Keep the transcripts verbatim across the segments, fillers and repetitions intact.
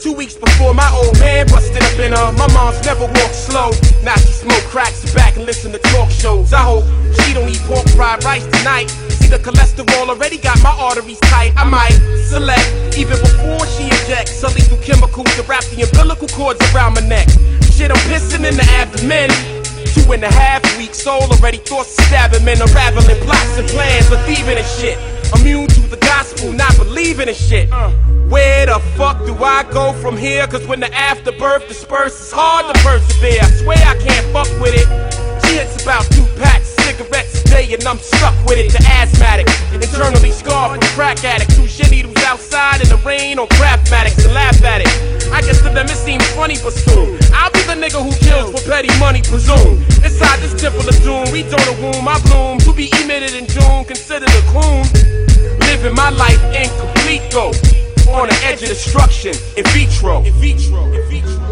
Two weeks before my old man busted up in her, my mom's never walked slow. Now she smoke crack, sit back and listen to talk shows. I hope she don't eat pork fried rice tonight. See, the cholesterol already got my arteries tight. I might select, even before she injects, some lethal chemicals to wrap the umbilical cords around my neck. Shit, I'm pissing in the abdomen. Two and a half weeks old, already thoughts of stabbing men, unraveling plots and plans of thieving and shit. Immune to the gospel, not believing in shit. Uh, where the fuck do I go from here? Cause when the afterbirth disperses, it's hard to persevere. I swear I can't fuck with it. She hits about two packs, cigarettes a day, and I'm stuck with it. The asthmatic, internally scarred from crack addicts who shit needles outside in the rain on Craftmatics and laugh at it. I guess to them it seems funny, but soon I'll be the nigga who kills for petty money, presume. Inside this temple of doom, we don't a womb, I bloom to be emitted in June, considered a coon. Living my life incomplete though, on the edge of destruction, in vitro. In vitro. In vitro.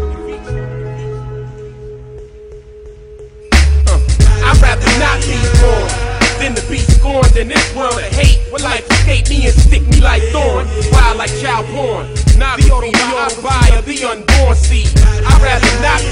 Uh, I'd rather not be born than to be scorned in this world of hate. When life escape me and stick me like thorn, wild like child porn. Not the autobiography of the unborn seed. I'd rather not